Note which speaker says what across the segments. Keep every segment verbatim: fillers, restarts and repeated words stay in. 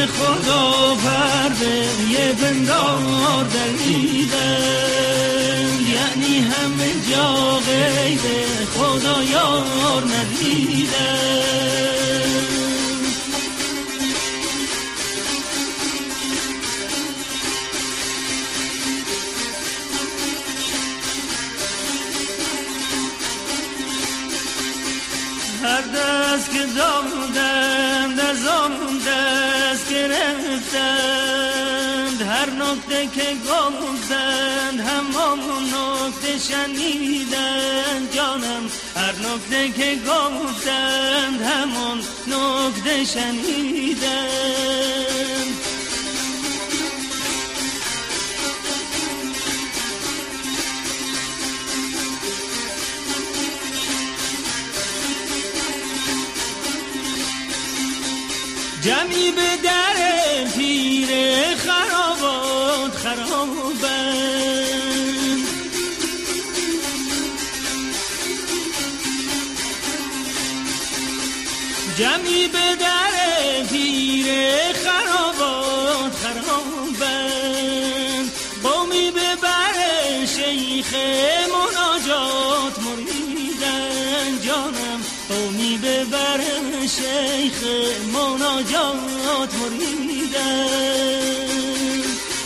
Speaker 1: خدا پرده یه بندار دریدن، یعنی همه جا غیب خدا یار ندیدن. هر دست که دادند از آن دست گرفتند، هر نکته که گفتند همان نکته شنیدند جانم، هر نکته که گفتند همان نکته شنیدند. جمعی به در پیر خرابات خرابند، جمعی به در پیر خرابات خرابند، قومی به بر شیخ مناجات مریدن جانم، قومی به بر شیخ مناجات مریدن.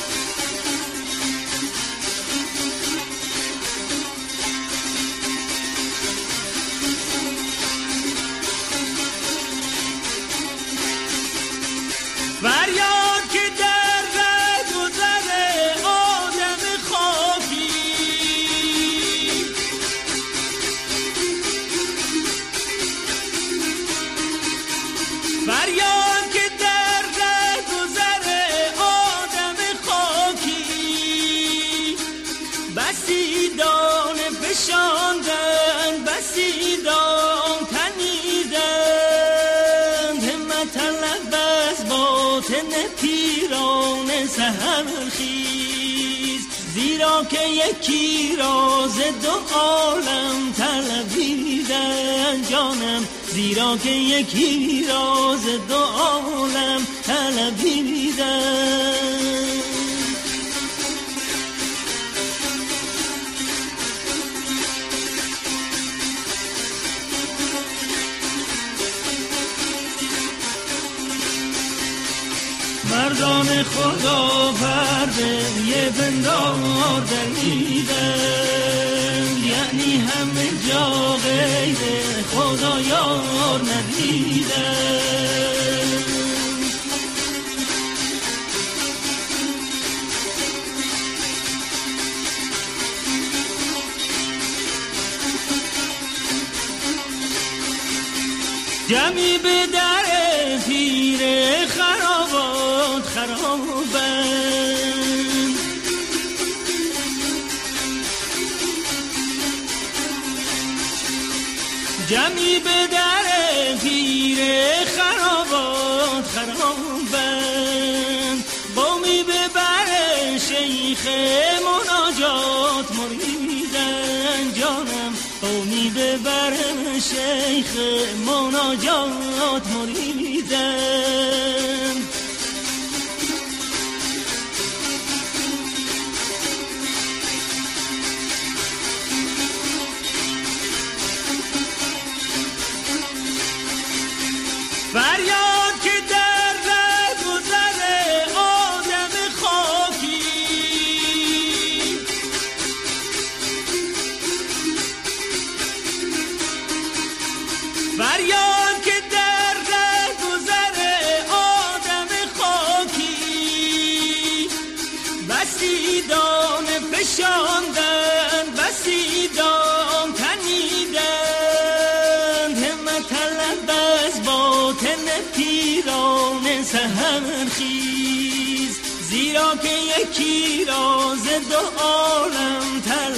Speaker 1: فریاد که در رد و زد آدم خاکی، فریاد که در رد و زد آدم خاکی، بسی دانه فشاندن بسی دان تنیدن، همت طلب از باطن پیران سحر خیز، زیرا که یکی راز دو عالم طلبیدن جانم، زیرا که یکی راز دو عالم طلبیدن. مردان خدا پرده یه بندار دریدن، یعنی همه جا غیر خدا یار ندیدن. جمعی به در پیر خرابات خرابند، جمعی به در پیر خرابات خرابند، قومی به بر شیخ مناجات مریدن جانم، قومی به بر شیخ مناجات مریدن. فریاد که در رد و زد آدم خاکی، فریاد که در رد و زد آدم خاکی، بسی دانه فشاندن بسی دان تنیدن، همت طلب از باطن پیران سحر خیز، زیرا که یکی راز دو عالم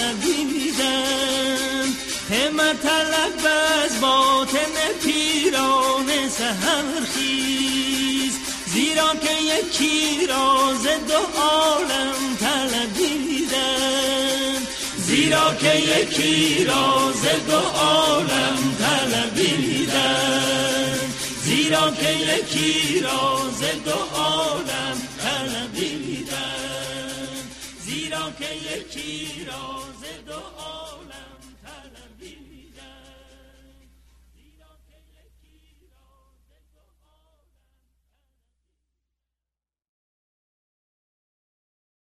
Speaker 1: طلبیدن، همت طلب از باطن پیران سحر خیز، زیرا که یکی راز دو عالم طلبیدن، زیرا که یکی راز دو عالم طلبیدن، زیرا زیرا که یکی راز دو عالم طلبیدن، زیرا که یکی راز دو عالم طلبیدن.